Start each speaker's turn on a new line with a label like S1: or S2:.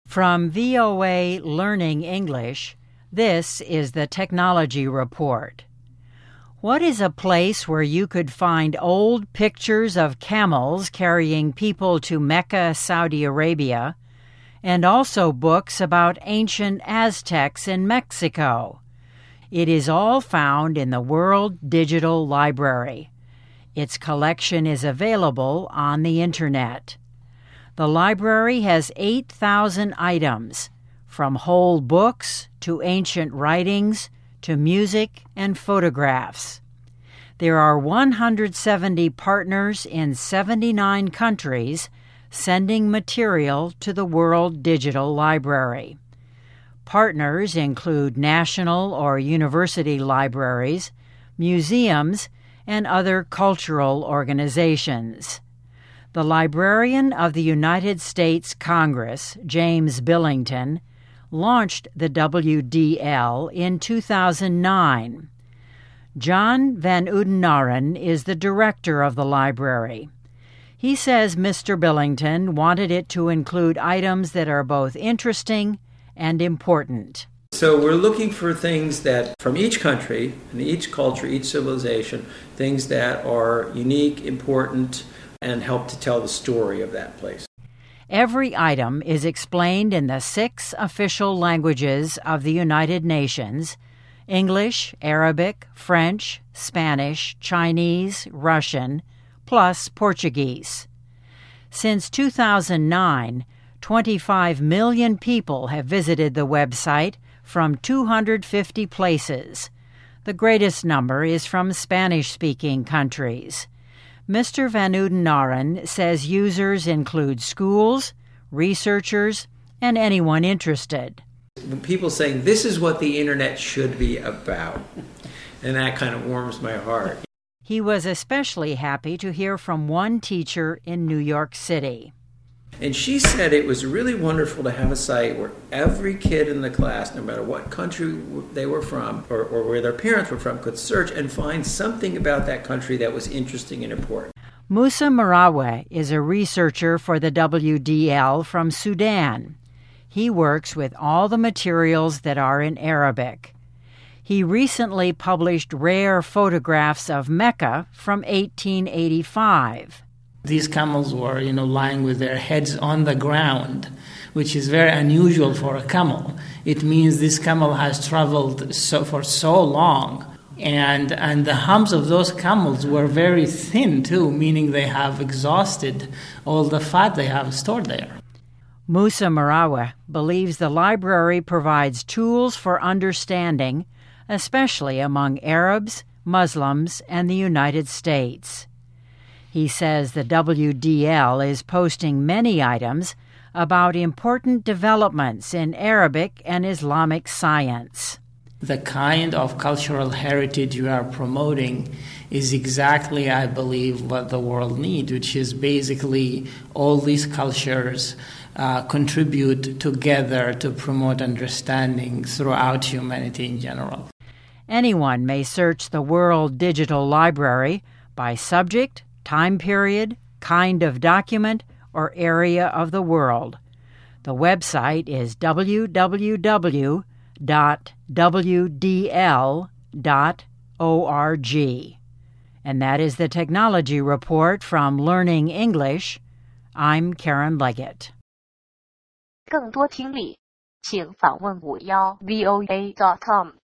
S1: From VOA Learning English, this is the Technology Report. What is a place where you could find old pictures of camels carrying people to Mecca, Saudi Arabia, and also books about ancient Aztecs in Mexico? It is all found in the World Digital Library. Its collection is available on the Internet. The library has 8,000 items, from whole books to ancient writings to music and photographs. There are 170 partners in 79 countries sending material to the World Digital Library. Partners include national or university libraries, museums, and other cultural organizations. The librarian of the United States Congress, James Billington, launched the WDL in 2009. John Van Oudenaren is the director of the library. He says Mr. Billington wanted it to include items that are both interesting and important.
S2: So we're looking for things that, from each country, and each culture, each civilization, things that are unique, important, and help to tell the story of that place.
S1: Every item is explained in the 6 official languages of the United Nations: English, Arabic, French, Spanish, Chinese, Russian, plus Portuguese. Since 2009, 25 million people have visited the website from 250 places. The greatest number is from Spanish-speaking countries. Mr. Van Oudenaren says users include schools, researchers, and anyone interested.
S2: When people saying this is what the internet should be about, and that kind of warms my heart.
S1: He was especially happy to hear from one teacher in New York City.
S2: And she said it was really wonderful to have a site where every kid in the class, no matter what country they were from or where their parents were from, could search and find something about that country that was interesting and important.
S1: Musa Marawe is a researcher for the WDL from Sudan. He works with all the materials that are in Arabic. He recently published rare photographs of Mecca from 1885.
S3: These camels were, lying with their heads on the ground, which is very unusual for a camel. It means this camel has traveled for so long. And the humps of those camels were very thin, too, meaning they have exhausted all the fat they have stored there.
S1: Musa Marawe believes the library provides tools for understanding, especially among Arabs, Muslims, and the United States. He says the WDL is posting many items about important developments in Arabic and Islamic science.
S3: The kind of cultural heritage we are promoting is exactly, I believe, what the world needs, which is basically all these cultures contribute together to promote understanding throughout humanity in general.
S1: Anyone may search the World Digital Library by subject, time period, kind of document, or area of the world. The website is www.wdl.org. And that is the Technology Report from Learning English. I'm Karen Leggett.
S4: 更多听力，请访问51voa.com。